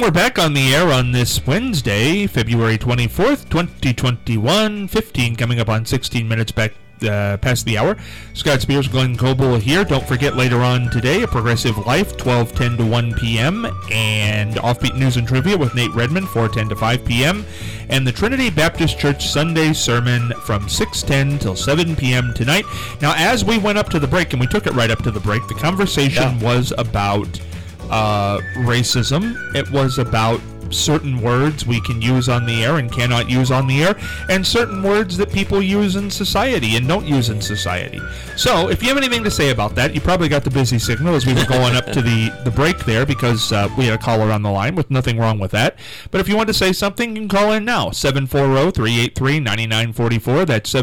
And we're back on the air on this Wednesday, February 24th, 2021, 15 coming up on 16 minutes back past the hour. Scott Spears, Glenn Coble here. Don't forget later on today, A Progressive Life, 12:10 to 1 p.m. and Offbeat News and Trivia with Nate Redmond, 4:10 to 5 p.m. and the Trinity Baptist Church Sunday Sermon from 6:10 till 7 p.m. tonight. Now, as we went up to the break, and we took it right up to the break, the conversation was about racism. It was about certain words we can use on the air and cannot use on the air, and certain words that people use in society and don't use in society. So if you have anything to say about that, you probably got the busy signal as we were going up to the break there, because we had a caller on the line, with nothing wrong with that. But if you want to say something, you can call in now, 740-383-9944. That's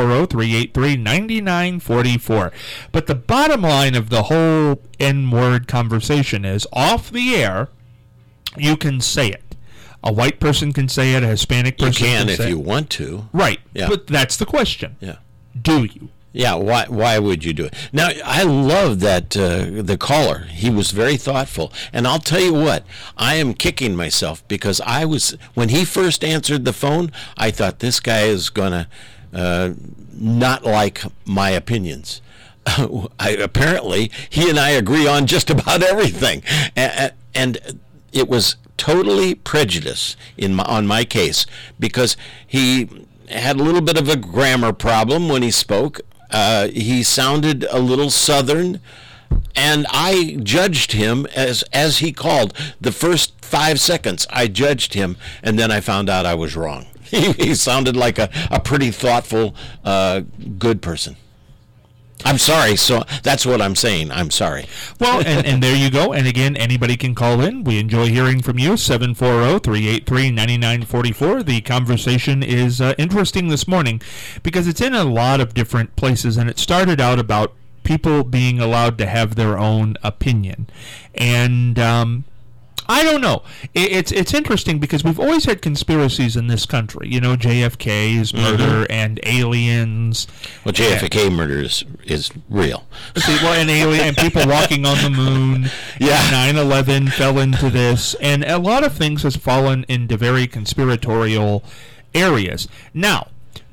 740-383-9944. But the bottom line of the whole N-word conversation is, off the air, you can say it. A white person can say it. A Hispanic person can say it. You can if you want to. Right. Yeah. But that's the question. Yeah. Do you? Yeah. Why would you do it? Now, I love that the caller. He was very thoughtful. And I'll tell you what, I am kicking myself, because when he first answered the phone, I thought, this guy is going to not like my opinions. Apparently, he and I agree on just about everything. And it was totally prejudice on my case, because he had a little bit of a grammar problem when he spoke. He sounded a little Southern, and I judged him as he called. The first 5 seconds, I judged him, and then I found out I was wrong. He sounded like a pretty thoughtful, good person. I'm sorry, so that's what I'm saying. I'm sorry. Well, and there you go. And again, anybody can call in. We enjoy hearing from you, 740-383-9944. The conversation is interesting this morning, because it's in a lot of different places, and it started out about people being allowed to have their own opinion. And I don't know. It's interesting, because we've always had conspiracies in this country. You know, JFK's murder and aliens. Well, JFK murder is real. See, well, and people walking on the moon. Yeah. 9/11 fell into this, and a lot of things has fallen into very conspiratorial areas. Now,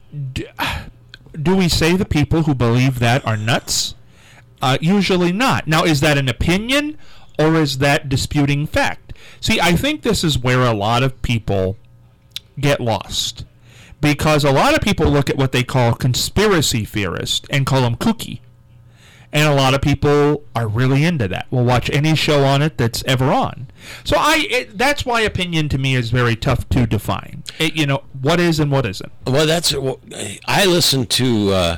do we say the people who believe that are nuts? Usually not. Now, is that an opinion, or is that disputing fact? See, I think this is where a lot of people get lost, because a lot of people look at what they call conspiracy theorists and call them kooky. And a lot of people are really into that. Will watch any show on it that's ever on. So that's why opinion to me is very tough to define. What is and what isn't. Well, I listen to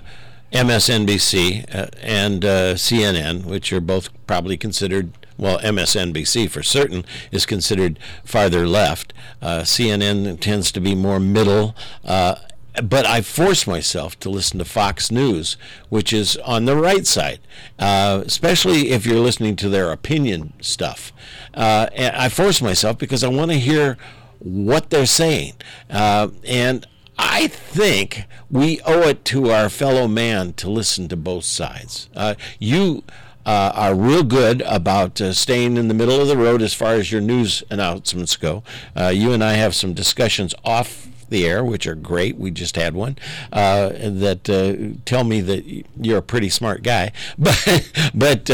MSNBC and CNN, which are both probably considered, well, MSNBC for certain is considered farther left. CNN tends to be more middle. But I force myself to listen to Fox News, which is on the right side, especially if you're listening to their opinion stuff. And I force myself because I want to hear what they're saying. And I think we owe it to our fellow man to listen to both sides. You are real good about staying in the middle of the road as far as your news announcements go. You and I have some discussions off the air, which are great. We just had one that tell me that you're a pretty smart guy. But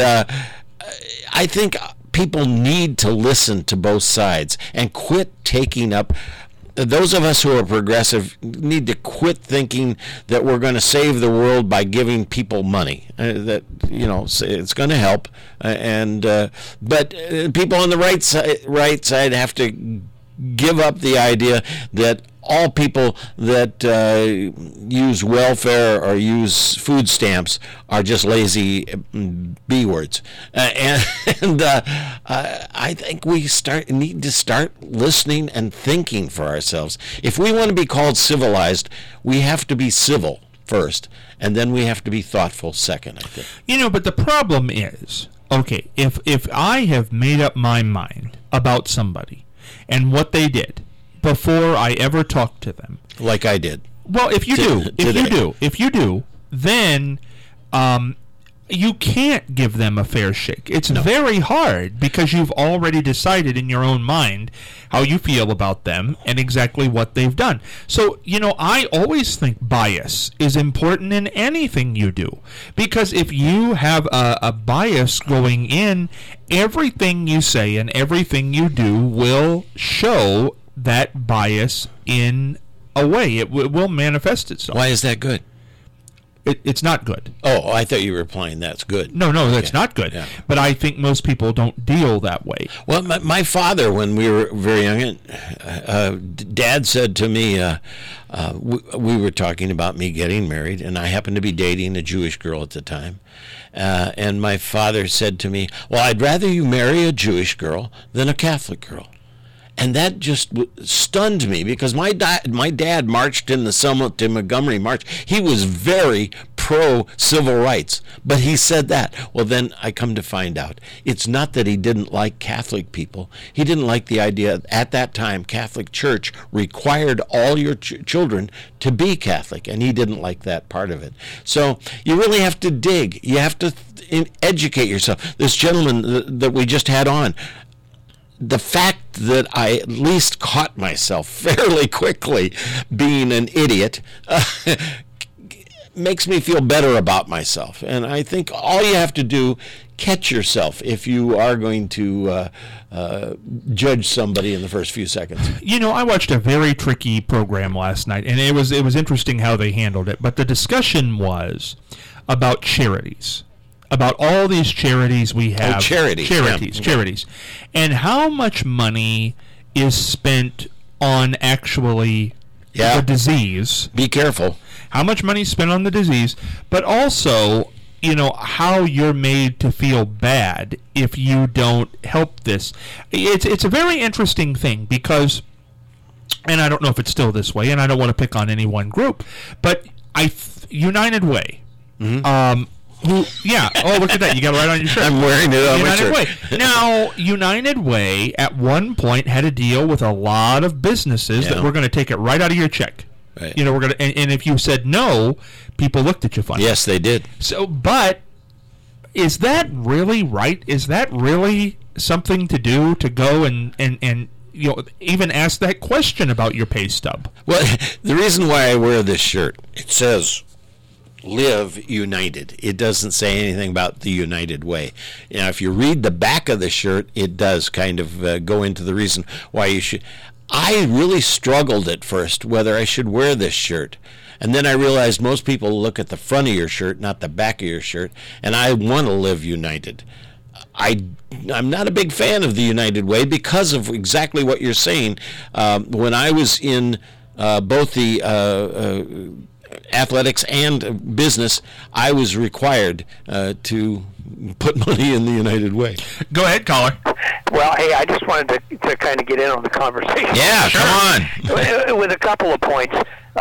I think people need to listen to both sides and quit taking up. Those of us who are progressive need to quit thinking that we're going to save the world by giving people money. That it's going to help, but people on the right side have to give up the idea that all people that use welfare or use food stamps are just lazy B words. I think we need to start listening and thinking for ourselves. If we want to be called civilized, we have to be civil first, and then we have to be thoughtful second, I think. But the problem is, okay, if I have made up my mind about somebody and what they did before I ever talked to them, like I did. Well, if you do, then you can't give them a fair shake. It's very hard because you've already decided in your own mind how you feel about them and exactly what they've done. So, I always think bias is important in anything you do, because if you have a bias going in, everything you say and everything you do will show that bias in a way. It will manifest itself. Why is that good? It's not good. Oh, I thought you were implying that's good. No, that's not good. Yeah. But I think most people don't deal that way. Well, my father, when we were very young, Dad said to me, we were talking about me getting married, and I happened to be dating a Jewish girl at the time. And my father said to me, well, I'd rather you marry a Jewish girl than a Catholic girl. And that just stunned me, because my dad marched in the Selma to Montgomery March. He was very pro-civil rights, but he said that. Well, then I come to find out it's not that he didn't like Catholic people. He didn't like the idea at that time Catholic Church required all your children to be Catholic, and he didn't like that part of it. So you really have to dig. You have to educate yourself. This gentleman that we just had on, the fact that I at least caught myself fairly quickly being an idiot makes me feel better about myself. And I think all you have to do, catch yourself if you are going to judge somebody in the first few seconds. I watched a very tricky program last night, and it was interesting how they handled it. But the discussion was about charities. About all these charities we have. Charities. And how much money is spent on actually the disease. Be careful. How much money is spent on the disease, but also, how you're made to feel bad if you don't help this. It's a very interesting thing, because, and I don't know if it's still this way, and I don't want to pick on any one group, but United Way, oh, look at that. You got it right on your shirt. I'm wearing it on my shirt. Way. Now, United Way at one point had a deal with a lot of businesses that we're going to take it right out of your check. Right. We're going to, and if you said no, people looked at you funny. Yes, they did. So, but is that really right? Is that really something to do, to go and even ask that question about your pay stub? Well, the reason why I wear this shirt, it says Live United. It doesn't say anything about the United Way. If you read the back of the shirt, it does kind of go into the reason why you should. I really struggled at first whether I should wear this shirt. And then I realized most people look at the front of your shirt, not the back of your shirt, and I want to live united. I'm not a big fan of the United Way because of exactly what you're saying. When I was in both the athletics and business, I was required to put money in the United Way. Go ahead, caller. Well, hey, I just wanted to kind of get in on the conversation. Yeah, come on. With a couple of points.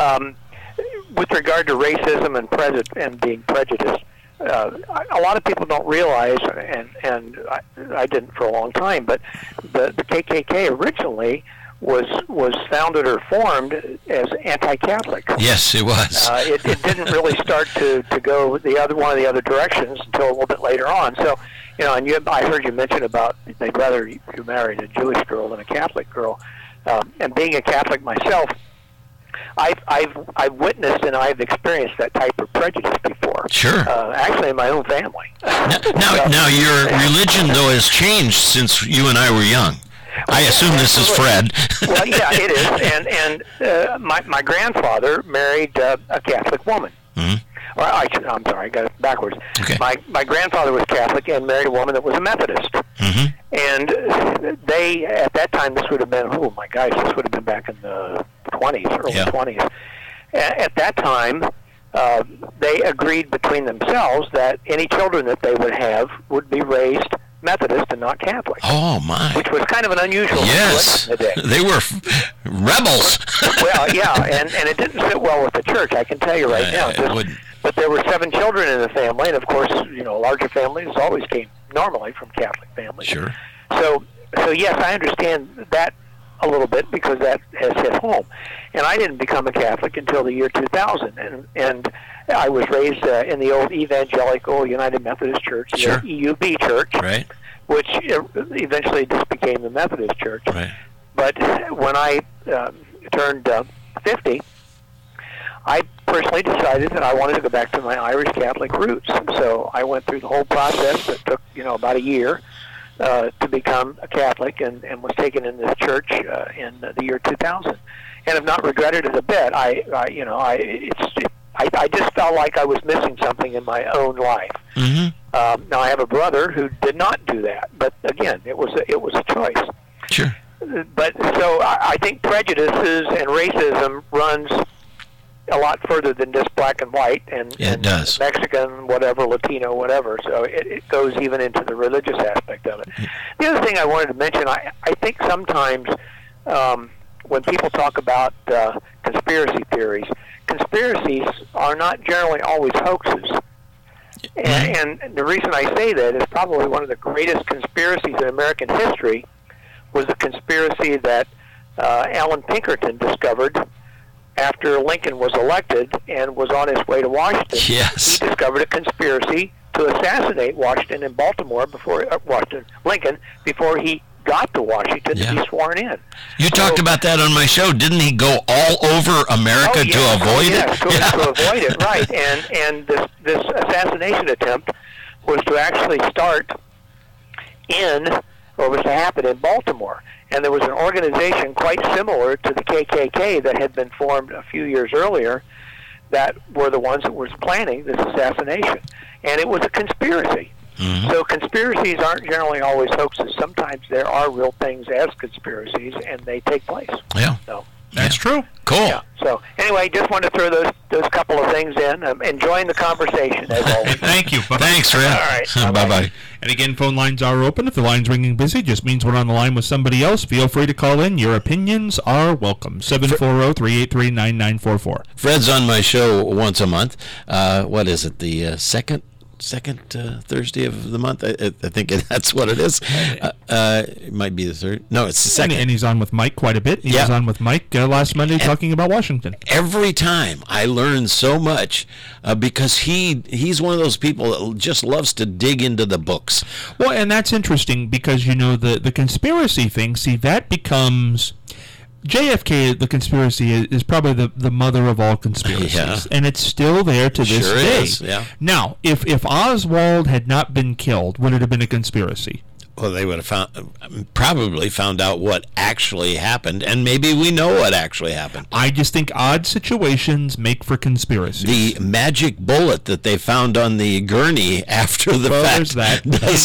With regard to racism and being prejudiced, a lot of people don't realize, and I didn't for a long time, but the KKK originally was founded or formed as anti-Catholic. Yes, it was. It didn't really start to go one of the other directions until a little bit later on. So, and I heard you mention about they'd rather you married a Jewish girl than a Catholic girl. And being a Catholic myself, I've witnessed and I've experienced that type of prejudice before. Sure. Actually, in my own family. Now, your religion though has changed since you and I were young. I assume this is Fred. Well, yeah, it is. And my grandfather married a Catholic woman. Mm-hmm. I'm sorry, I got it backwards. Okay. My grandfather was Catholic and married a woman that was a Methodist. Mm-hmm. And they, at that time, this would have been, oh my gosh, this would have been back in the 20s, early 20s. At that time, they agreed between themselves that any children that they would have would be raised Methodist and not Catholic. Oh, my. Which was kind of an unusual situation in the day. They were rebels. Well, yeah, and it didn't sit well with the church, I can tell you right now. It wouldn't. But there were 7 children in the family, and of course, larger families always came normally from Catholic families. Sure. So yes, I understand that a little bit because that has hit home. And I didn't become a Catholic until the year 2000. And I was raised in the old Evangelical United Methodist Church, Sure. the EUB Church, Right. which eventually just became the Methodist Church. Right. But when I turned 50, I personally decided that I wanted to go back to my Irish Catholic roots. So I went through the whole process that took, about a year to become a Catholic, and was taken in this church in the year 2000, and have not regretted it a bit. I just felt like I was missing something in my own life. Mm-hmm. Now I have a brother who did not do that, but again, it was a choice. Sure. But so I think prejudices and racism runs a lot further than just black and white, and, Yeah, it does. Mexican, whatever, Latino, whatever. So it goes even into the religious aspect of it. The other thing I wanted to mention, I think sometimes when people talk about conspiracy theories, conspiracies are not generally always hoaxes. And the reason I say that is probably one of the greatest conspiracies in American history was the conspiracy that Alan Pinkerton discovered after Lincoln was elected and was on his way to Washington. Yes. He discovered a conspiracy to assassinate Washington and Baltimore Lincoln before he got to Washington to be sworn in. You talked about that on my show. Didn't he go all over America to avoid it? To avoid it, right. And this assassination attempt was to actually start was to happen in Baltimore. And there was an organization quite similar to the KKK that had been formed a few years earlier that were the ones that were planning this assassination. And it was a conspiracy. Mm-hmm. So conspiracies aren't generally always hoaxes. Sometimes there are real things as conspiracies, and they take place. Yeah. So that's true. Cool. Yeah. So anyway, just wanted to throw those couple of things in. I'm enjoying the conversation as always. Thank you. Bye-bye. Thanks, Fred. All right. Bye-bye. And again, phone lines are open. If the line's ringing busy, just means we're on the line with somebody else. Feel free to call in. Your opinions are welcome. 740-383-9944. Fred's on my show once a month. What is it? The second Thursday of the month. I think that's what it is. It might be the third. No, it's the second. And he's on with Mike quite a bit. He was on with Mike last Monday talking about Washington. Every time I learn so much because he's one of those people that just loves to dig into the books. Well, and that's interesting because, the conspiracy thing, see, that becomes... JFK, the conspiracy, is probably the mother of all conspiracies, and it's still there to this day. Is, yeah. Now, if Oswald had not been killed, would it have been a conspiracy? Well, they would have probably found out what actually happened, and maybe we know what actually happened. I just think odd situations make for conspiracies. The magic bullet that they found on the gurney after the fact. There's that.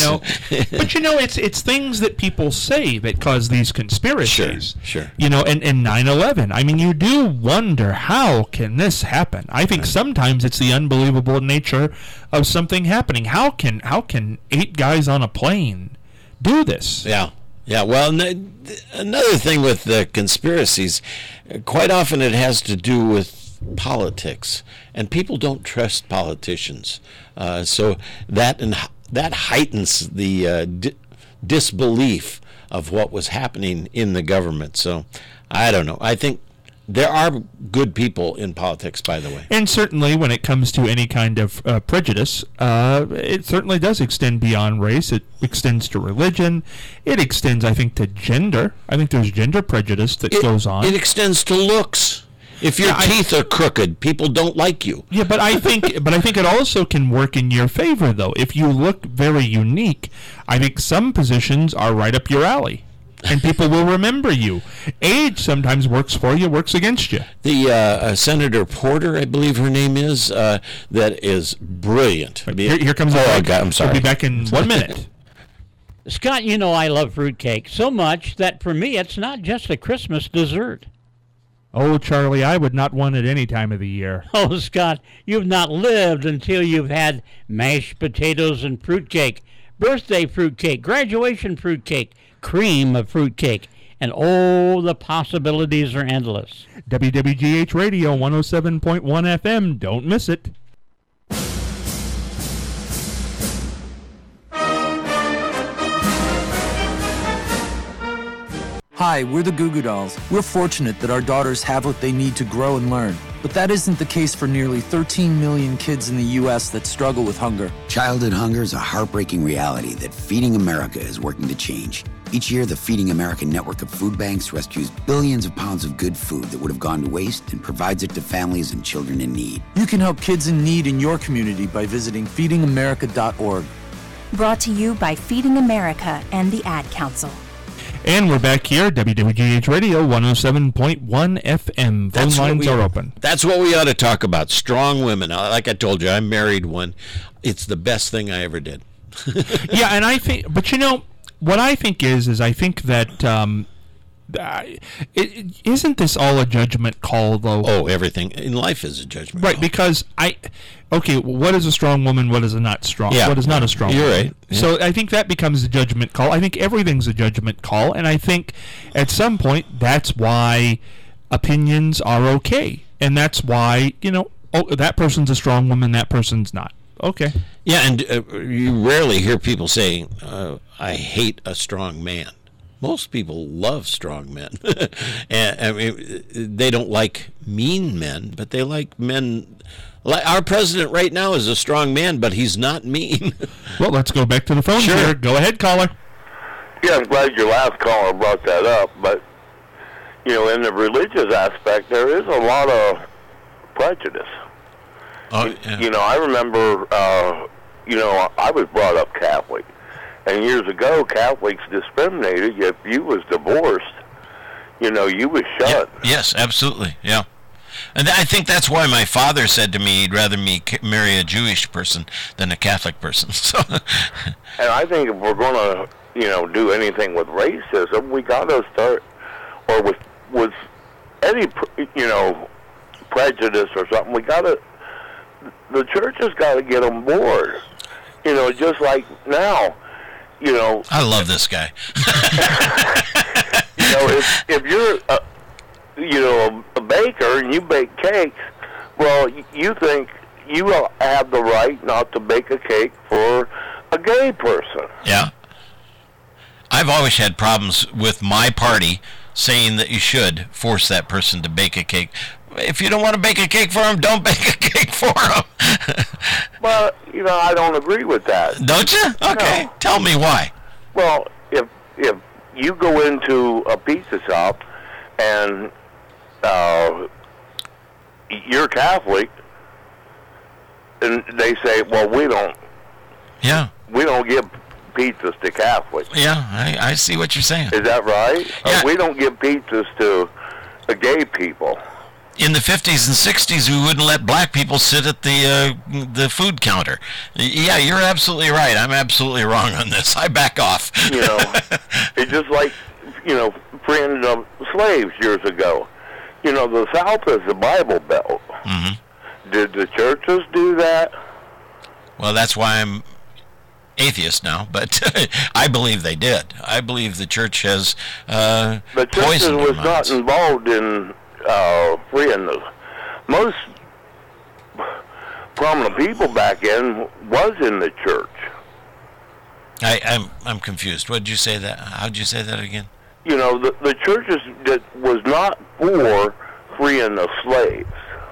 But it's things that people say that cause these conspiracies. Sure. And 9/11. I mean, you do wonder, how can this happen? I think sometimes it's the unbelievable nature of something happening. How can 8 guys on a plane do this? Yeah. Well, another thing with the conspiracies, quite often it has to do with politics, and people don't trust politicians. So that heightens the disbelief of what was happening in the government. So I don't know. I think there are good people in politics, by the way. And certainly when it comes to any kind of prejudice, it certainly does extend beyond race. It extends to religion. It extends, I think, to gender. I think there's gender prejudice that goes on. It extends to looks. If your teeth are crooked, people don't like you. Yeah, but I think it also can work in your favor, though. If you look very unique, I think some positions are right up your alley. And people will remember you. Age sometimes works for you, works against you. The Senator Porter, I believe her name is, that is brilliant. Here comes I'm sorry. We'll be back in 1 minute. Scott, I love fruitcake so much that for me it's not just a Christmas dessert. Oh, Charlie, I would not want it any time of the year. Oh, Scott, you've not lived until you've had mashed potatoes and fruitcake, birthday fruitcake, graduation fruitcake, cream of fruitcake, and the possibilities are endless. WWGH Radio 107.1 FM. Don't miss it. Hi, we're the Goo Goo Dolls. We're fortunate that our daughters have what they need to grow and learn. But that isn't the case for nearly 13 million kids in the U.S. that struggle with hunger. Childhood hunger is a heartbreaking reality that Feeding America is working to change. Each year, the Feeding America network of food banks rescues billions of pounds of good food that would have gone to waste and provides it to families and children in need. You can help kids in need in your community by visiting feedingamerica.org. Brought to you by Feeding America and the Ad Council. And we're back here, WWGH Radio 107.1 FM. Phone lines are open. That's what we ought to talk about. Strong women. Like I told you, I married one. It's the best thing I ever did. Yeah, and I think, but you know, what I think is I think that isn't this all a judgment call, though? Oh, everything in life is a judgment right, call. because what is a strong woman? What is a not strong? Yeah. What is not a strong You're woman? right. Yeah. So I think that becomes a judgment call. I think everything's a judgment call, and I think at some point that's why opinions are okay, and that's why, you know, that person's a strong woman, that person's not. Okay. Yeah, and you rarely hear people saying, I hate a strong man. Most people love strong men. And I mean, they don't like mean men, but they like men. Like our president right now is a strong man, but he's not mean. Well, let's go back to the phone Sure. here. Go ahead, caller. Yeah, I'm glad your last caller brought that up, but, you know, in the religious aspect, there is a lot of prejudice. Oh, yeah. You know, I remember, you know, I was brought up Catholic, and years ago, Catholics discriminated. If you was divorced, you know, you was shut. Yes, absolutely, yeah. And I think that's why my father said to me he'd rather me marry a Jewish person than a Catholic person. So, And I think if we're going to, you know, do anything with racism, we got to start, or with any, you know, prejudice or something, we got to, the church has got to get on board. You know, just like now, you know. I love this guy. You know, if you're, you know, a baker and you bake cakes, well, you think you have the right not to bake a cake for a gay person. Yeah. I've always had problems with my party saying that you should force that person to bake a cake. If you don't want to bake a cake for them, don't bake a cake for them. Well, you know, I don't agree with that. Don't you? Okay. No. Tell me why. Well, if you go into a pizza shop and you're Catholic, and they say, well, we don't give pizzas to Catholics. Yeah, I see what you're saying. Is that right? Yeah. We don't give pizzas to the gay people. In the 50s and 60s, we wouldn't let black people sit at the food counter. Yeah, you're absolutely right. I'm absolutely wrong on this. I back off. You know, it's just like, you know, freeing slaves years ago. You know, the South is the Bible Belt. Mm-hmm. Did the churches do that? Well, that's why I'm atheist now, but I believe they did. I believe the church has the churches poisoned was our not minds. involved in freeing the most prominent people back then was in the church. I'm confused. What did you say that? How'd you say that again? You know, the churches that was not for freeing the slaves.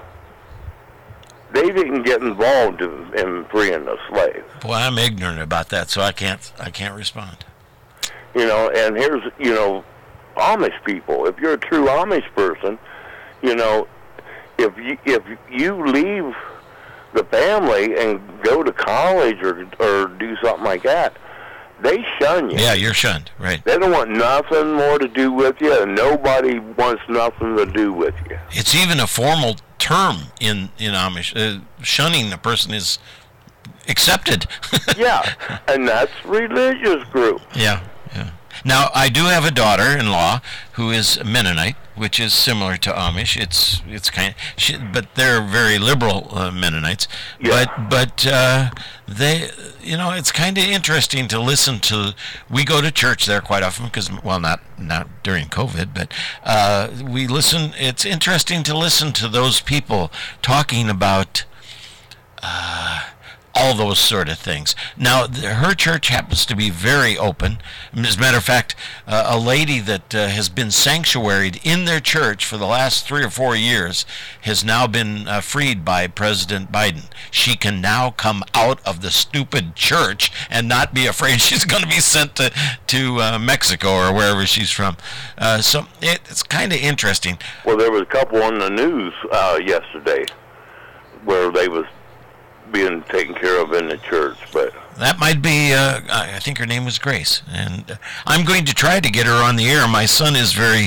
They didn't get involved in freeing the slaves. Boy, I'm ignorant about that, so I can't respond. You know, and here's, you know, Amish people. If you're a true Amish person, you know, if you leave the family and go to college or do something like that, they shun you. Yeah, you're shunned, right? They don't want nothing more to do with you, and nobody wants nothing to do with you. It's even a formal term in Amish. Shunning the person is accepted. Yeah, and that's religious group. Yeah. Now, I do have a daughter-in-law who is Mennonite, which is similar to Amish. It's kind of, but they're very liberal Mennonites. Yeah. But they, you know, it's kind of interesting to listen to. We go to church there quite often because, well, not during COVID, but we listen. It's interesting to listen to those people talking about all those sort of things. Now, her church happens to be very open. As a matter of fact, a lady that has been sanctuaried in their church for the last 3 or 4 years has now been freed by President Biden. She can now come out of the stupid church and not be afraid she's going to be sent to Mexico or wherever she's from. So it's kind of interesting. Well, there was a couple on the news yesterday where they was being taken care of in the church, but that might be, I think her name was Grace, and I'm going to try to get her on the air. My son is very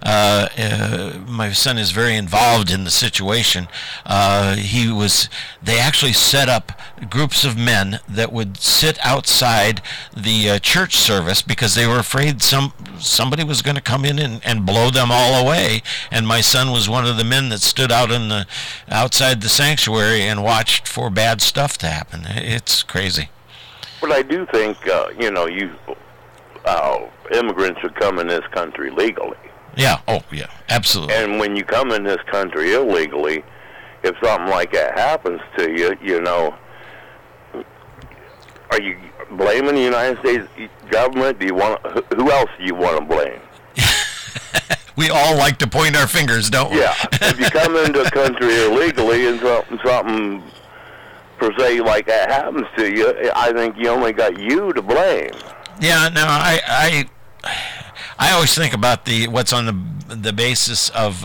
involved in the situation. They actually set up groups of men that would sit outside the church service because they were afraid somebody was going to come in and blow them all away, and my son was one of the men that stood out outside the sanctuary and watched for bad stuff to happen. It's crazy. But I do think, immigrants should come in this country legally. Yeah, oh, yeah, absolutely. And when you come in this country illegally, if something like that happens to you, are you blaming the United States government? Who else do you want to blame? We all like to point our fingers, don't we? Yeah. If you come into a country illegally and something per se like that happens to you, I think you only got you to blame. Yeah, no, I always think about what's on the basis of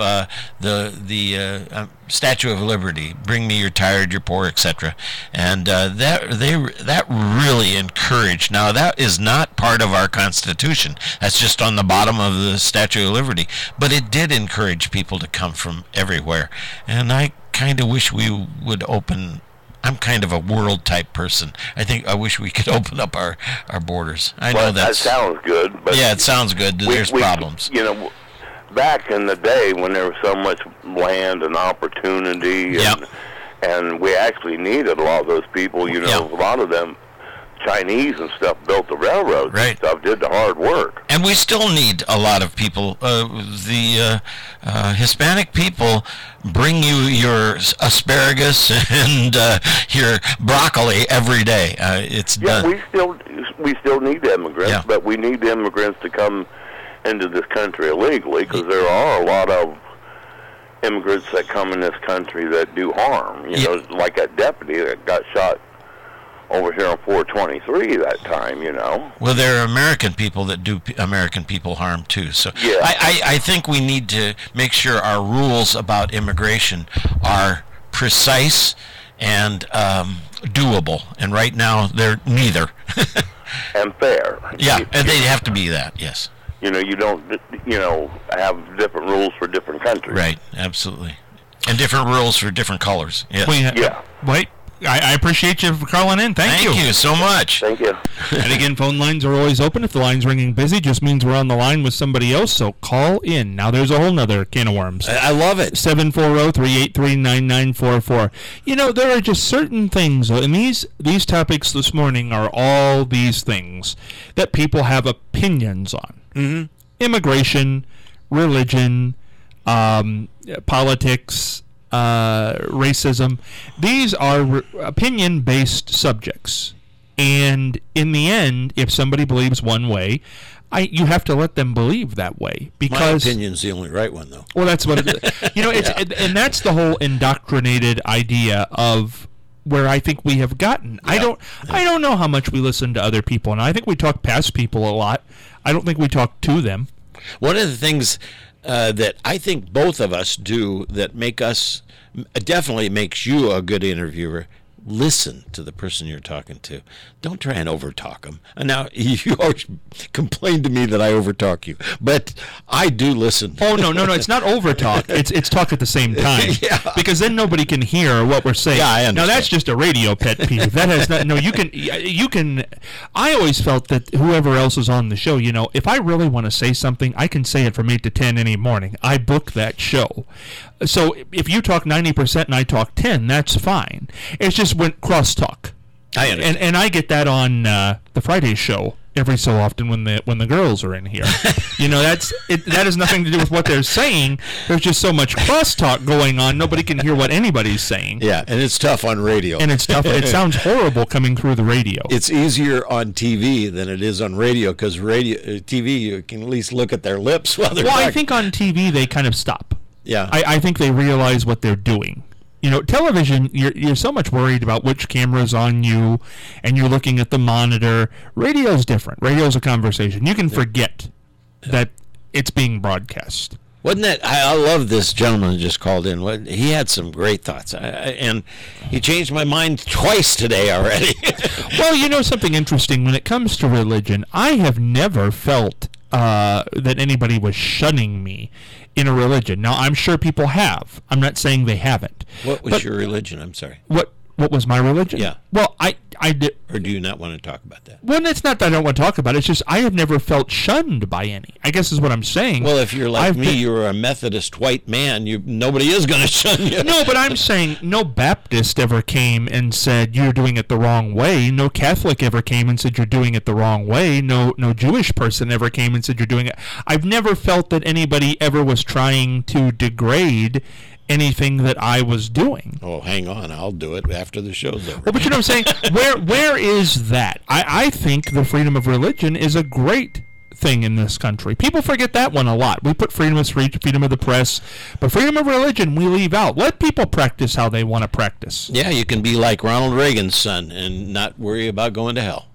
the Statue of Liberty. Bring me your tired, your poor, etc. And that really encouraged. Now that is not part of our Constitution. That's just on the bottom of the Statue of Liberty. But it did encourage people to come from everywhere. And I kind of wish we would open. I'm kind of a world type person. I wish we could open up our borders. I know that sounds good, but yeah, it sounds good. There's problems. Back in the day when there was so much land and opportunity, and we actually needed a lot of those people. A lot of them Chinese and stuff built the railroads. Right. And stuff, did the hard work. And we still need a lot of people. The Hispanic people bring you your asparagus and your broccoli every day. It's done. We still need immigrants, but we need immigrants to come into this country illegally because there are a lot of immigrants that come in this country that do harm. Like that deputy that got shot over here on 423 that time, Well, there are American people that do American people harm, too. So yeah. I think we need to make sure our rules about immigration are precise and doable. And right now, they're neither. And fair. Yeah, and they have to be that, yes. You don't, have different rules for different countries. Right, absolutely. And different rules for different colors. Yes. Wait. I appreciate you for calling in. Thank you. Thank you so much. Thank you. And again, phone lines are always open. If the line's ringing busy, just means we're on the line with somebody else, so call in. Now, there's a whole nother can of worms. I love it. 740-383-9944. There are just certain things, and these topics this morning are all these things that people have opinions on. Mm-hmm. Immigration, religion, politics, racism. These are opinion-based subjects, and in the end, if somebody believes one way, you have to let them believe that way, because my opinion's the only right one, though. Well, that's what it is. And that's the whole indoctrinated idea of where I think we have gotten. Yeah. I don't know how much we listen to other people, and I think we talk past people a lot. I don't think we talk to them. One of the things that I think both of us do that definitely makes you a good interviewer. Listen to the person you're talking to. Don't try and overtalk them. And now, you always complain to me that I overtalk you, but I do listen. Oh, no, it's not overtalk. It's talk at the same time. Yeah. Because then nobody can hear what we're saying. Yeah, I understand. Now, that's just a radio pet peeve. That has not, you can, I always felt that whoever else is on the show, if I really want to say something, I can say it from 8 to 10 any morning. I book that show. So if you talk 90% and I talk 10, that's fine. It's just when crosstalk. I understand. And I get that on the Friday show every so often when the girls are in here. That has nothing to do with what they're saying. There's just so much crosstalk going on. Nobody can hear what anybody's saying. Yeah, and it's tough on radio. And it's tough. It sounds horrible coming through the radio. It's easier on TV than it is on radio because TV you can at least look at their lips while they're talking. I think on TV they kind of stop. Yeah. I think they realize what they're doing. Television, you're so much worried about which camera's on you, and you're looking at the monitor. Radio's different. Radio's a conversation. You can forget that it's being broadcast. Wasn't that? I love this gentleman who just called in. He had some great thoughts, and he changed my mind twice today already. Well, something interesting when it comes to religion, I have never felt that anybody was shunning me in a religion. Now, I'm sure people have. I'm not saying they haven't. What was your religion? I'm sorry. What was my religion? Yeah. Well, I did. Or do you not want to talk about that? Well, it's not that I don't want to talk about it. It's just I have never felt shunned by any. I guess is what I'm saying. Well, if you're like me, you're a Methodist white man. Nobody is going to shun you. No, but I'm saying no Baptist ever came and said you're doing it the wrong way. No Catholic ever came and said you're doing it the wrong way. No Jewish person ever came and said you're doing it. I've never felt that anybody ever was trying to degrade anything that I was doing. Oh, hang on. I'll do it after the show's over. Well, but you know what I'm saying? Where is that? I think the freedom of religion is a great thing in this country. People forget that one a lot. We put freedom of speech, freedom of the press, but freedom of religion we leave out. Let people practice how they want to practice. Yeah, you can be like Ronald Reagan's son and not worry about going to hell.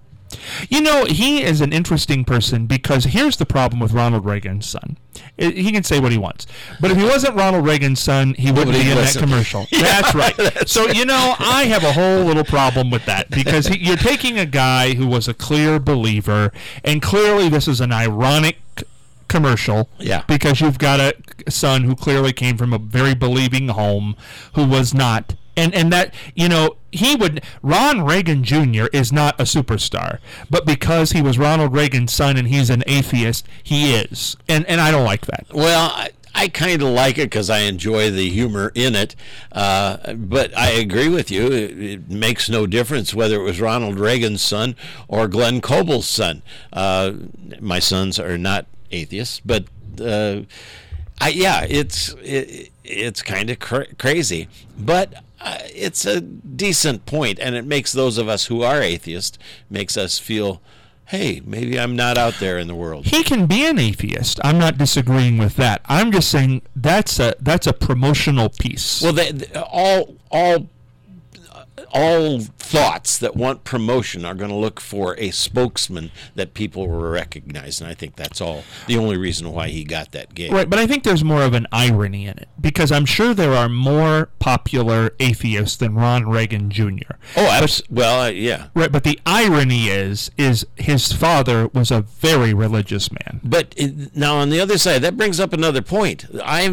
He is an interesting person because here's the problem with Ronald Reagan's son. He can say what he wants. But if he wasn't Ronald Reagan's son, he wouldn't be in that commercial. Yeah, that's right. So, I have a whole little problem with that because you're taking a guy who was a clear believer, and clearly this is an ironic commercial. Yeah. Because you've got a son who clearly came from a very believing home who was not. And that, Ron Reagan Jr. is not a superstar, but because he was Ronald Reagan's son and he's an atheist, he is. And I don't like that. Well, I kind of like it because I enjoy the humor in it, but I agree with you. It makes no difference whether it was Ronald Reagan's son or Glenn Cobal's son. My sons are not atheists, but it's kind of crazy, but it's a decent point, and it makes those of us who are atheists, makes us feel, hey, maybe I'm not out there in the world. He can be an atheist. I'm not disagreeing with that. I'm just saying that's a promotional piece. Well, all thoughts that want promotion are going to look for a spokesman that people will recognize, and I think that's the only reason why he got that gig. Right, but I think there's more of an irony in it, because I'm sure there are more popular atheists than Ron Reagan Jr. Yeah. Right, but the irony is his father was a very religious man. But now on the other side, that brings up another point.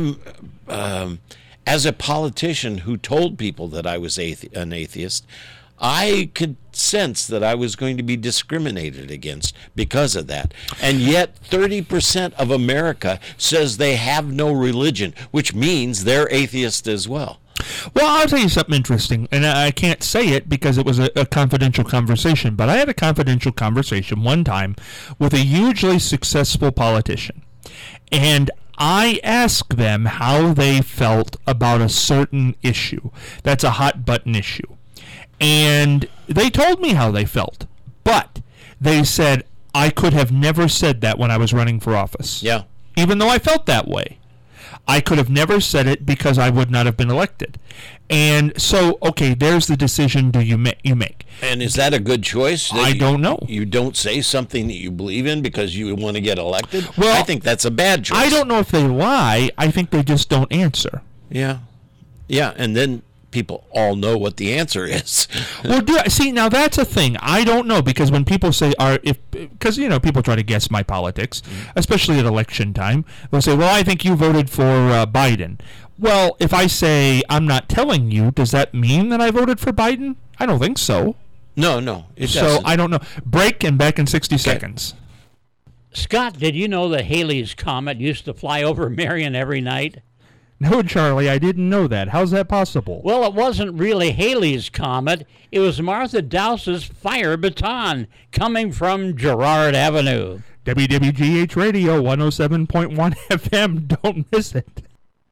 As a politician who told people that I was an atheist, I could sense that I was going to be discriminated against because of that. And yet 30% of America says they have no religion, which means they're atheist as well. Well, I'll tell you something interesting, and I can't say it because it was a confidential conversation, but I had a confidential conversation one time with a hugely successful politician. And I asked them how they felt about a certain issue. That's a hot button issue. And they told me how they felt. But they said, I could have never said that when I was running for office. Yeah. Even though I felt that way. I could have never said it because I would not have been elected. And so, okay, there's the decision you make. And is that a good choice? I don't know. You don't say something that you believe in because you want to get elected? Well, I think that's a bad choice. I don't know if they lie. I think they just don't answer. Yeah. Yeah, and then people all know what the answer is. Well, see, now that's a thing. I don't know, because when people say, because people try to guess my politics, especially at election time, they'll say, well, I think you voted for Biden. Well, if I say I'm not telling you, does that mean that I voted for Biden? I don't think so. No, it doesn't. So I don't know. Break and back in 60 seconds. Scott, did you know that Halley's Comet used to fly over Marion every night? No, Charlie, I didn't know that. How's that possible? Well, it wasn't really Halley's Comet. It was Martha Douse's fire baton coming from Girard Avenue. WWGH Radio 107.1 FM. Don't miss it.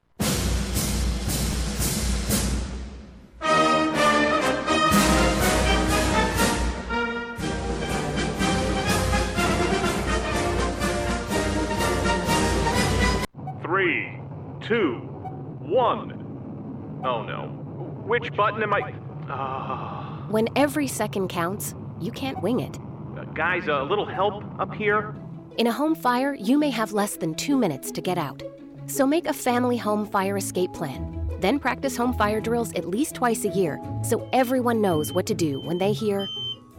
Three, 2, 1. Oh no. Which button am I? When every second counts, you can't wing it. Guys, a little help up here? In a home fire, you may have less than 2 minutes to get out. So make a family home fire escape plan. Then practice home fire drills at least twice a year so everyone knows what to do when they hear.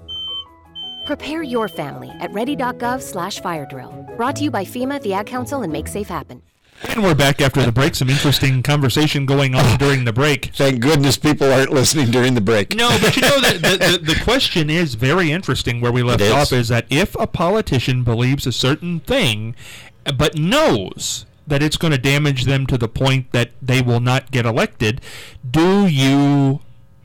Prepare your family at ready.gov/fire drill. Brought to you by FEMA, the Ad Council, and Make Safe Happen. And we're back after the break. Some interesting conversation going on during the break. Thank goodness people aren't listening during the break. No, but you know, the question is very interesting where we left off is that if a politician believes a certain thing but knows that it's going to damage them to the point that they will not get elected, do you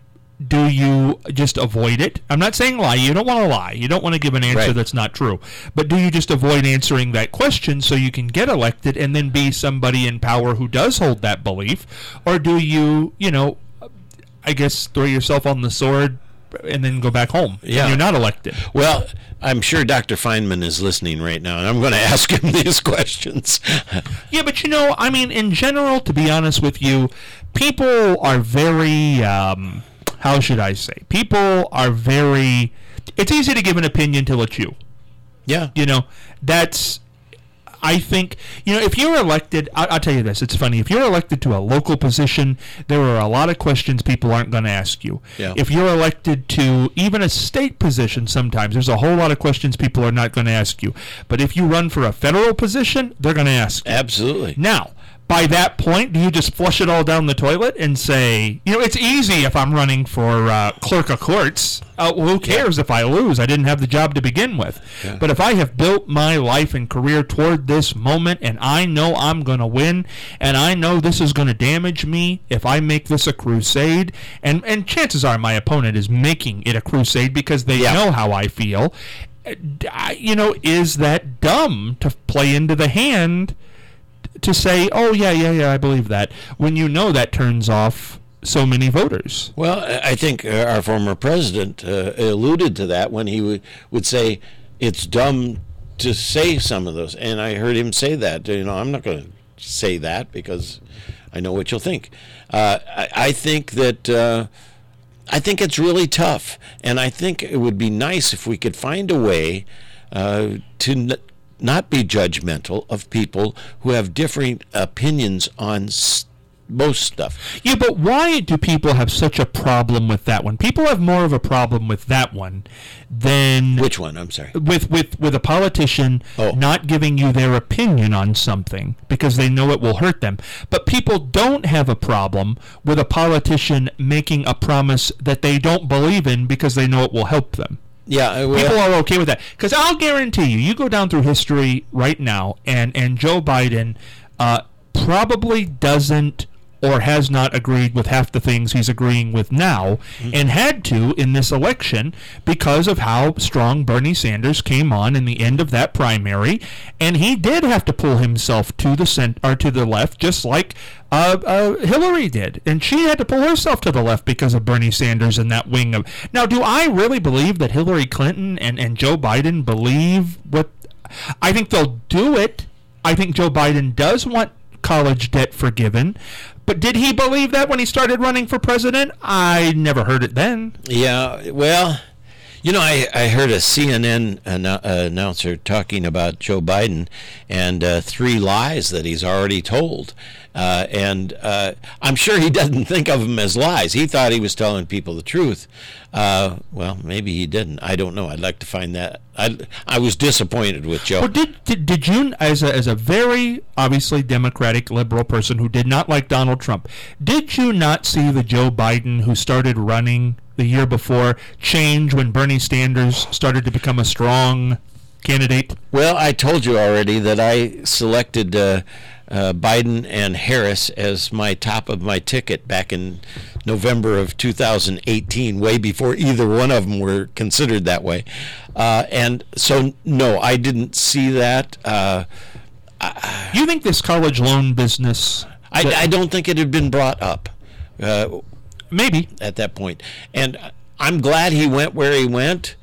just avoid it? I'm not saying lie. You don't want to lie. You don't want to give an answer that's not true. But do you just avoid answering that question so you can get elected and then be somebody in power who does hold that belief? Or do you, I guess, throw yourself on the sword and then go back home when you're not elected? Well, I'm sure Dr. Feynman is listening right now, and I'm going to ask him these questions. Yeah, but I mean, in general, to be honest with you, people are very... how should I say? People are very... It's easy to give an opinion till it's you. Yeah. That's... I think, if you're elected... I'll tell you this. It's funny. If you're elected to a local position, there are a lot of questions people aren't going to ask you. Yeah. If you're elected to even a state position sometimes, there's a whole lot of questions people are not going to ask you. But if you run for a federal position, they're going to ask you. Absolutely. Now... By that point, do you just flush it all down the toilet and say, it's easy if I'm running for clerk of courts. Who cares if I lose? I didn't have the job to begin with. Yeah. But if I have built my life and career toward this moment and I know I'm going to win and I know this is going to damage me if I make this a crusade, and chances are my opponent is making it a crusade because they know how I feel, is that dumb to play into the hand to say, oh, yeah, I believe that, when that turns off so many voters? Well, I think our former president alluded to that when he would say it's dumb to say some of those. And I heard him say that. I'm not going to say that because I know what you'll think. I think that... I think it's really tough. And I think it would be nice if we could find a way to... not be judgmental of people who have different opinions on most stuff. Yeah, but why do people have such a problem with that one? People have more of a problem with that one than... Which one? I'm sorry. With a politician not giving you their opinion on something because they know it will hurt them. But people don't have a problem with a politician making a promise that they don't believe in because they know it will help them. Yeah, people are okay with that. Because I'll guarantee you go down through history right now, and Joe Biden probably doesn't or has not agreed with half the things he's agreeing with now, and had to in this election because of how strong Bernie Sanders came on in the end of that primary, and he did have to pull himself to the or to the left, just like Hillary did, and she had to pull herself to the left because of Bernie Sanders and that wing of... Now, do I really believe that Hillary Clinton and Joe Biden believe what... I think they'll do it. I think Joe Biden does want college debt forgiven, but did he believe that when he started running for president? I never heard it then. Yeah, well... I heard a CNN announcer talking about Joe Biden and 3 lies that he's already told. And I'm sure he doesn't think of them as lies. He thought he was telling people the truth. Well, maybe he didn't. I don't know. I'd like to find that. I was disappointed with Joe. Well, did you, as a very obviously Democratic liberal person who did not like Donald Trump, did you not see the Joe Biden who started running the year before change when Bernie Sanders started to become a strong candidate? Well, I told you already that I selected Biden and Harris as my top of my ticket back in November of 2018, way before either one of them were considered that way. And so, no, I didn't see that. You think this college loan business... I don't think it had been brought up. Maybe. At that point. And I'm glad he went where he went.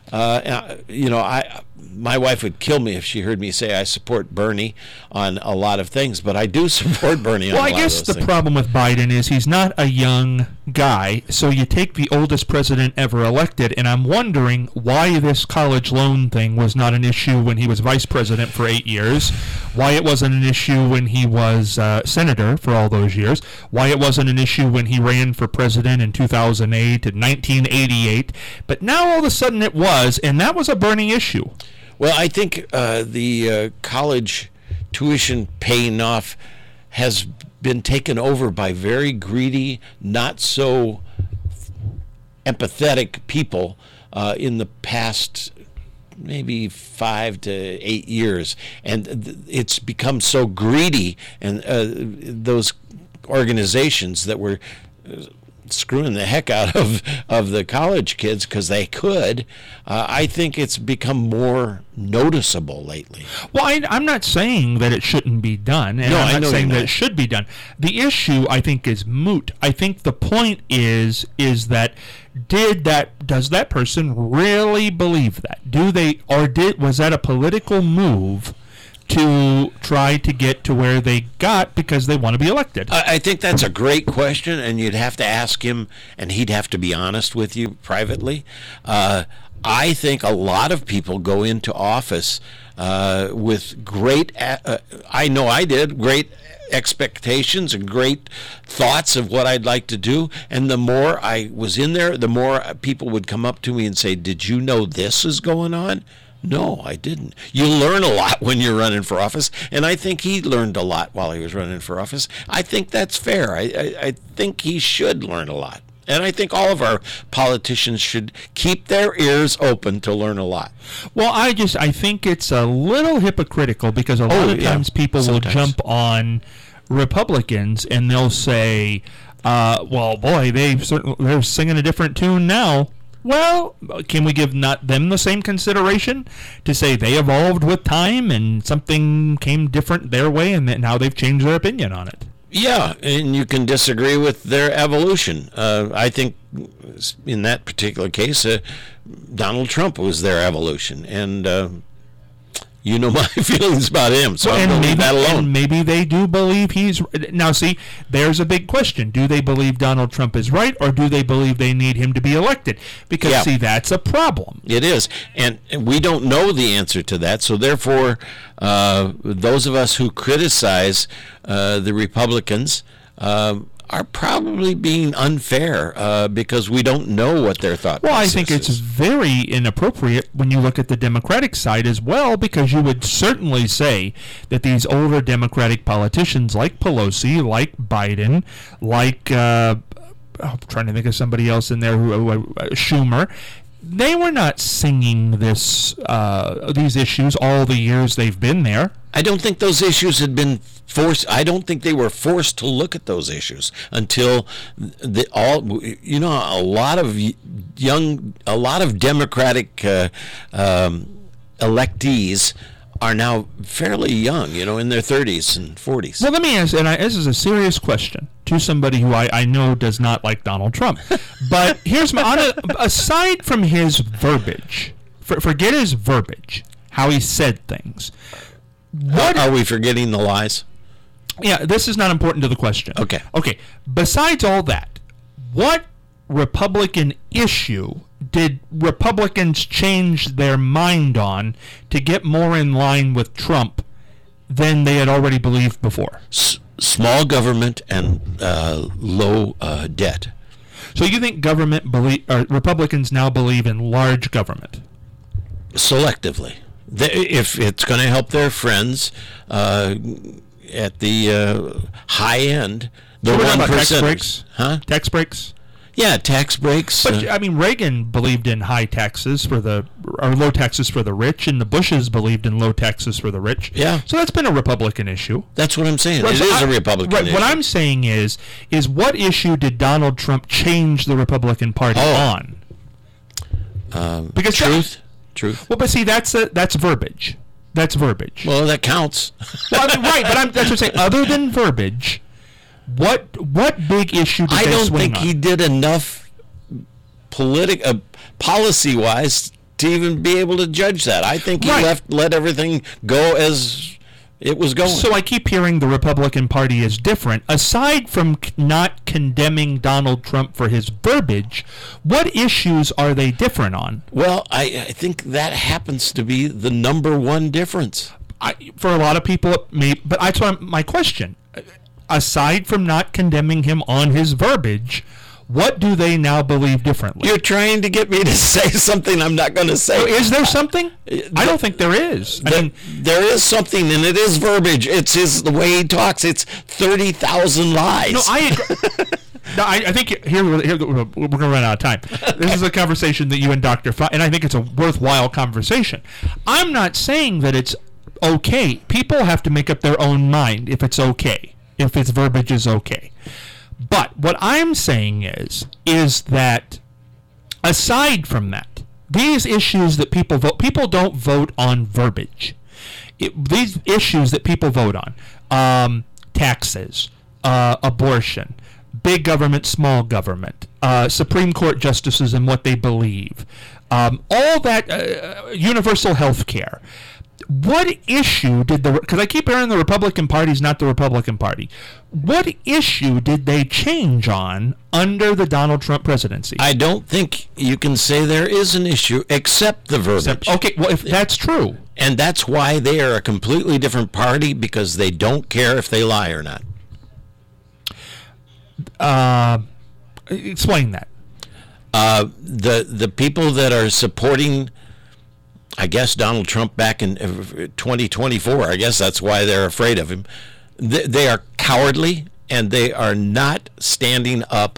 My wife would kill me if she heard me say I support Bernie on a lot of things, but I do support Bernie on a lot of things. Well, I guess the problem with Biden is he's not a young guy, so you take the oldest president ever elected, and I'm wondering why this college loan thing was not an issue when he was vice president for 8 years, why it wasn't an issue when he was senator for all those years, why it wasn't an issue when he ran for president in 2008 and 1988, but now all of a sudden it was, and that was a burning issue. Well, I think the college tuition paying off has been taken over by very greedy, not so empathetic people in the past maybe 5 to 8 years. And it's become so greedy, and those organizations that were screwing the heck out of the college kids because they could, I think it's become more noticeable lately. Well, I'm not saying that it shouldn't be done, and No, I I'm know not saying you're that not. it should be done. The issue, I think, is moot. I think the point is that does that person really believe that? Was that a political move to try to get to where they got because they want to be elected? I think that's a great question, and you'd have to ask him, and he'd have to be honest with you privately. I think a lot of people go into office with great, I know I did, great expectations and great thoughts of what I'd like to do, and the more I was in there, the more people would come up to me and say, "Did you know this is going on?" No, I didn't. You learn a lot when you're running for office, and I think he learned a lot while he was running for office. I think that's fair. I think he should learn a lot. And I think all of our politicians should keep their ears open to learn a lot. Well, I think it's a little hypocritical because a lot of times people will jump on Republicans and they'll say, well, boy, they're singing a different tune now. Well, can we give not them the same consideration to say they evolved with time and something came different their way and that now they've changed their opinion on it? Yeah, and you can disagree with their evolution. I think in that particular case, Donald Trump was their evolution, and you know my feelings about him, so I'm going to leave that alone. And maybe they do believe he's... Now, see, there's a big question. Do they believe Donald Trump is right, or do they believe they need him to be elected? Because, see, that's a problem. It is, and we don't know the answer to that, so therefore, those of us who criticize the Republicans are probably being unfair because we don't know what their thought process is. Well, I think it's very inappropriate when you look at the Democratic side as well, because you would certainly say that these older Democratic politicians like Pelosi, like Biden, like I'm trying to think of somebody else in there, Schumer, they were not singing these issues all the years they've been there. I don't think those issues had been forced. I don't think they were forced to look at those issues until a lot of Democratic electees are now fairly young, in their 30s and 40s. Well, let me ask, and this is a serious question to somebody who I know does not like Donald Trump. But here's aside from his verbiage, forget his verbiage, how he said things. What are we forgetting the lies? Yeah, this is not important to the question. Okay. Besides all that, what Republican issue did Republicans change their mind on to get more in line with Trump than they had already believed before? Small government and low debt. So you think Republicans now believe in large government? Selectively. If it's going to help their friends at the high end, the 1%. Tax breaks? Yeah, tax breaks. But I mean, Reagan believed in high taxes or low taxes for the rich, and the Bushes believed in low taxes for the rich. Yeah. So that's been a Republican issue. That's what I'm saying. Right, it is a Republican issue. What I'm saying is what issue did Donald Trump change the Republican Party on? Because truth. Well, but see, that's verbiage. That's verbiage. Well, that counts. Well, I mean, right, but that's what I'm saying. Other than verbiage, what big issue did I they don't swing think on? he did enough policy-wise to even be able to judge that. I think he let everything go as it was going. So I keep hearing the Republican Party is different. Aside from not condemning Donald Trump for his verbiage, what issues are they different on? Well, I think that happens to be the number one difference. For a lot of people, it may, but that's my question. Aside from not condemning him on his verbiage, what do they now believe differently? You're trying to get me to say something I'm not going to say. So is there something? I don't think there is. I mean, there is something, and it is verbiage. It's the way he talks. It's 30,000 lies. No, I agree. No, I think here we're going to run out of time. This is a conversation that you and Dr. And I think it's a worthwhile conversation. I'm not saying that it's okay. People have to make up their own mind if it's okay, if its verbiage is okay. But what I'm saying is that aside from that, these issues that people don't vote on verbiage. These issues that people vote on, taxes, abortion, big government, small government, Supreme Court justices and what they believe, all that, universal health care. What issue did because I keep hearing the Republican Party's not the Republican Party. What issue did they change on under the Donald Trump presidency? I don't think you can say there is an issue except the verbiage. Okay, well, if that's true. And that's why they are a completely different party, because they don't care if they lie or not. Explain that. The people that are supporting, I guess, Donald Trump back in 2024, I guess that's why they're afraid of him. They are cowardly, and they are not standing up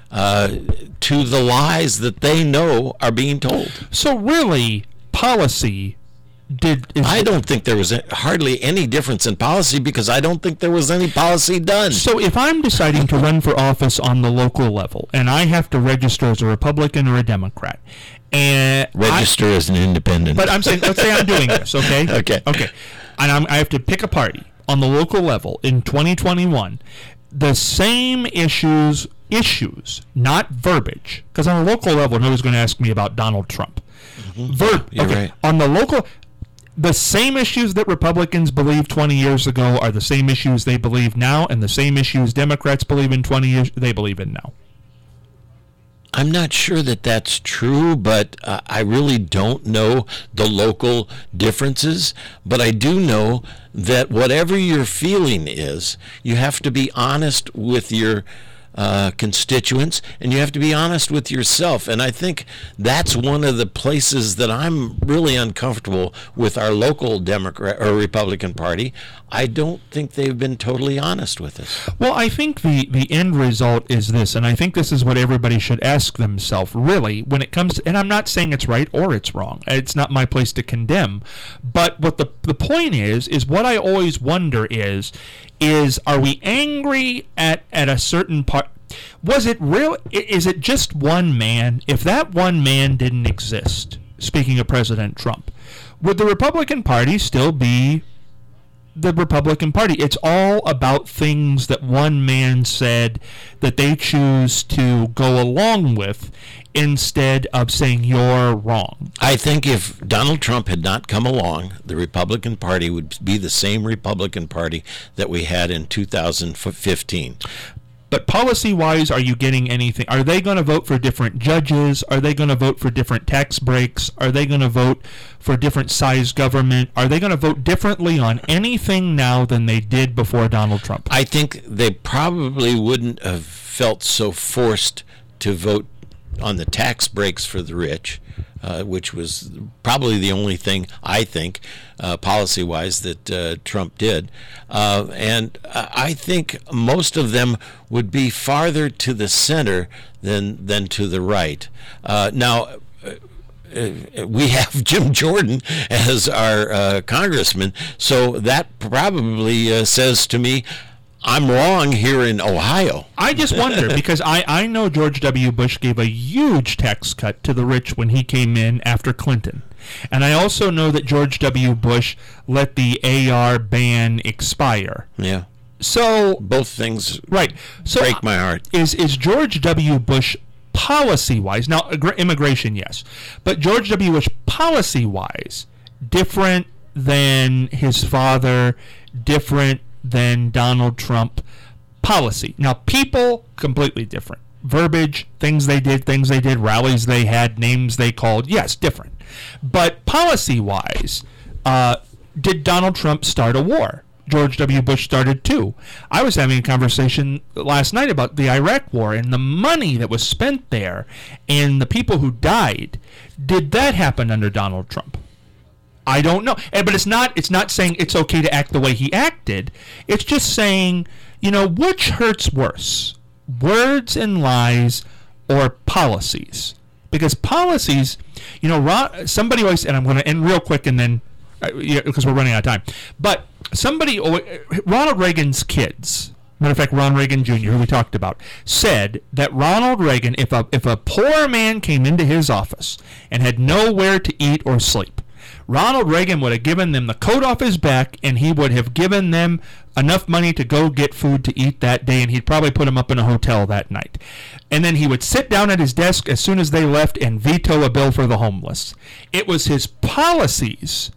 to the lies that they know are being told. So really, policy I don't think there was hardly any difference in policy, because I don't think there was any policy done. So if I'm deciding to run for office on the local level, and I have to register as a Republican or a Democrat, and register as an independent. But I'm saying, let's say I'm doing this, okay? Okay. And I have to pick a party on the local level in 2021. The same issues, not verbiage, because on a local level, nobody's going to ask me about Donald Trump. You're right. On the local, the same issues that Republicans believed 20 years ago are the same issues they believe now, and the same issues Democrats believe in 20 years they believe in now. I'm not sure that that's true, but I really don't know the local differences. But I do know that whatever your feeling is, you have to be honest with your constituents, and you have to be honest with yourself. And I think that's one of the places that I'm really uncomfortable with our local Democrat or Republican Party. I don't think they've been totally honest with us. Well, I think the end result is this, and I think this is what everybody should ask themselves, really, when it comes to, and I'm not saying it's right or it's wrong. It's not my place to condemn. But what the point is what I always wonder is are we angry at a certain part? Was it real? Is it just one man? If that one man didn't exist, speaking of President Trump, would the Republican Party still be the Republican Party? It's all about things that one man said that they choose to go along with instead of saying you're wrong. I think if Donald Trump had not come along, the Republican Party would be the same Republican Party that we had in 2015. But policy-wise, are you getting anything? Are they going to vote for different judges? Are they going to vote for different tax breaks? Are they going to vote for different size government? Are they going to vote differently on anything now than they did before Donald Trump? I think they probably wouldn't have felt so forced to vote on the tax breaks for the rich which was probably the only thing, I think, policy-wise, that Trump did. And I think most of them would be farther to the center than to the right. Now, we have Jim Jordan as our congressman, so that probably says to me, I'm wrong here in Ohio. I just wonder, because I know George W. Bush gave a huge tax cut to the rich when he came in after Clinton. And I also know that George W. Bush let the AR ban expire. Yeah. So both things right. So break my heart. Is George W. Bush policy-wise, now immigration, yes, but George W. Bush policy-wise different than his father, different than Donald Trump policy? Now, people, completely different. Verbiage, things they did, rallies they had, names they called, yes, different. But policy-wise, did Donald Trump start a war? George W. Bush started too. I was having a conversation last night about the Iraq War and the money that was spent there and the people who died. Did that happen under Donald Trump? I don't know. But it's not saying it's okay to act the way he acted. It's just saying, which hurts worse? Words and lies or policies? Because policies, somebody always, and I'm going to end real quick and then, because we're running out of time. But Ronald Reagan's kids, matter of fact, Ron Reagan Jr., who we talked about, said that Ronald Reagan, if a poor man came into his office and had nowhere to eat or sleep, Ronald Reagan would have given them the coat off his back, and he would have given them enough money to go get food to eat that day, and he'd probably put them up in a hotel that night. And then he would sit down at his desk as soon as they left and veto a bill for the homeless. It was his policies,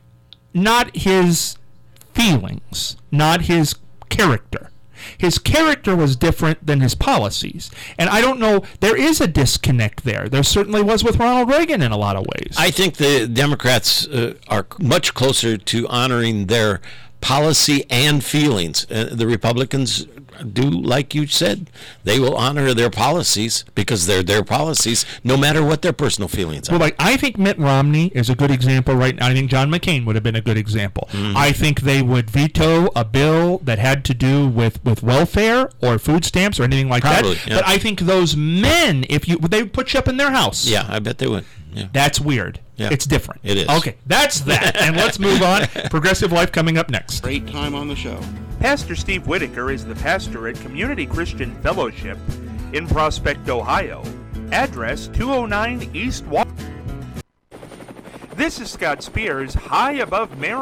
not his feelings, not his character. His character was different than his policies. And I don't know, there is a disconnect there. There certainly was with Ronald Reagan in a lot of ways. I think the Democrats are much closer to honoring their policy and feelings. The Republicans do, like you said, they will honor their policies because they're their policies, no matter what their personal feelings are. Well, I think Mitt Romney is a good example right now. I think John McCain would have been a good example. Mm-hmm. I think they would veto a bill that had to do with welfare or food stamps or anything like Probably, that. Yeah. But I think those men, they would put you up in their house. Yeah, I bet they would. Yeah. That's weird. Yeah. It's different. It is. Okay, that's that. And let's move on. Progressive Life coming up next. Great time on the show. Pastor Steve Whitaker is the pastor at Community Christian Fellowship in Prospect, Ohio. Address 209 East Walk. This is Scott Spears, High Above Maryland.